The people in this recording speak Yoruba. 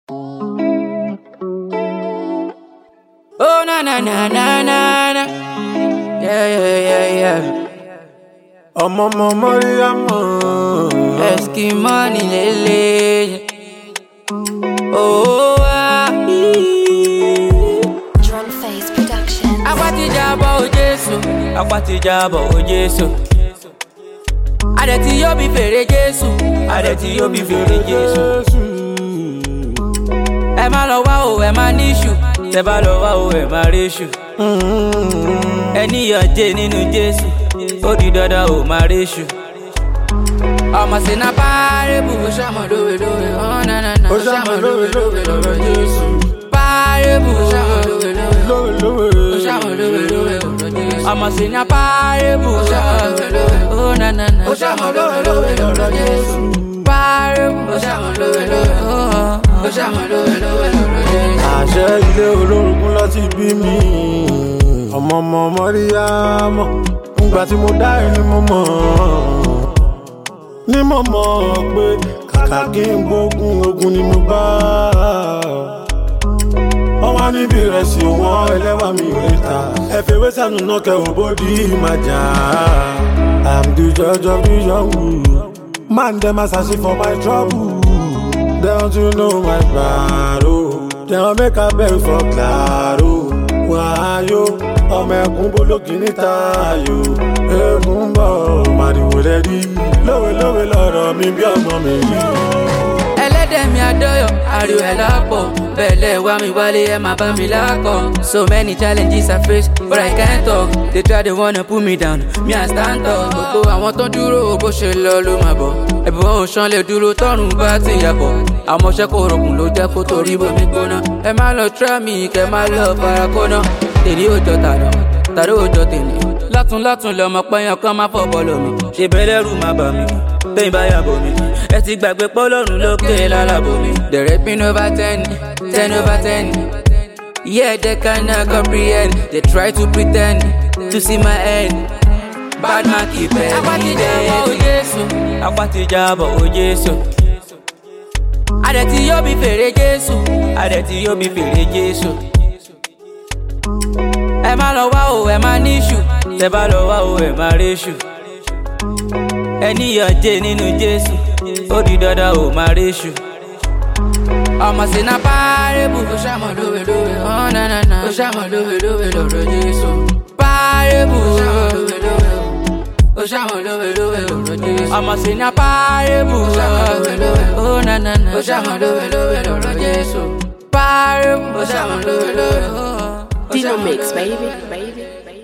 Oh na na na na na na. Yeah. Ọmọ Mariam Eskimoni lele. Oh Drum Face Productions. Akwati jabo o Jesu. Adeti yo bi fere Jesu. Ẹ má lọ wá o, ẹ má níṣù. Tẹ́ bá lọ wá o, ẹ má ríṣù. Ẹni yọ̀jẹ̀ nínú Jésù. Ó di dandan o má ríṣù. Ọmọ sí na párébù. Ó ṣàmọ̀ lówe, oh na na na. Ó ṣàmọ̀ lówe lọ́rọ̀ Jésù. Párébù. Ó ṣàmọ̀ lówe. Ó ṣàmọ̀ lówe lọ́rọ̀ Jésù. Ọmọ sí na párébù. Ó ṣàmọ̀ lówe, oh na na na. Ó ṣàmọ̀ lówe lọ́rọ̀ Jésù. Párébù. Ó ṣàmọ̀ lówe, ó ṣàmọ̀ lówe lọ́rọ̀ Jésù. Àṣẹ ilé olórogún láti bí mi. Ọmọ Mariam ńgbà tí mo dá ẹni mo mọ̀. Ní mo mọ̀ pé kàkà kí n gbógun ogun ni mo bá. Wọ́n wá níbi ìrẹsì wọn ẹlẹ́wà mi ìrẹta. Ẹ fèwé sànù náà kẹwò bódì máa jà. I'm the judge of the jungle. Man dem a search for my trouble. They want to know my battle. They want make a beg for claro. Why yo? Ọmọ ẹkún bolókì níta yo. Egun bọ̀ màdìwò lẹ́rí. Lówe lọ́rọ̀ mi bí ọmọ mi rí. Ẹlẹ́dẹ̀ mi adọ́yọ̀, ariwo ẹ̀ lápọ̀. Bẹ̀lẹ̀ wá mi wálé, ẹ máa bá mi lákọ̀. So many challenges I face, but I can't talk. They try to wanna pull me down, me I stand up. Gbogbo àwọn tó dúró bó ṣe lọ ló máa bọ̀. Ẹ̀bùn òṣàn lè dúró tọ́run bá ti yàbọ̀. Àwọn ọmọọṣẹ́ kò rọ̀gùn ló jẹ́ kó torí bomi gbóná. Ẹ má lọ try mi, kẹ má lọ farakóná. Tèmi ò jọ tàdó ò jọ tèmi. Látún lọmọ pẹ́yàn kan má fọ́ bọ́ọ̀lù mi. Ṣé bẹ́lẹ́rù má bà mí? Tẹ́yìn bá yàgò mi. Ẹ ti gbàgbé pọ́lọ́run lókè lálàbò mi. The rapping over 10 over 10. Yeah, they cannot comprehend. They try to pretend to see my end. Bad man keep it. Akwati jabo o Jesu. Adeti yo bi fere Jesu. Ẹ má lọ wá o, ẹ má níṣù. Tẹ́ bá lọ wá o, ẹ má ríṣù. Ẹni yọ̀jẹ̀ nínú Jésù. Ó di dandan o má ríṣù. Ọmọ sí na párébù. Ó ṣàmọ̀ lówe, oh na na na. Ó ṣàmọ̀ lówe lọ́rọ̀ Jésù. Párébù. Ó ṣàmọ̀ lówe lọ́rọ̀ Jésù. Ọmọ sí na párébù. Ó ṣàmọ̀ lówe, oh na na na. Ó ṣàmọ̀ lówe lọ́rọ̀ Jésù. Párébù. Ó ṣàmọ̀ lówe. Dino Mix, baby.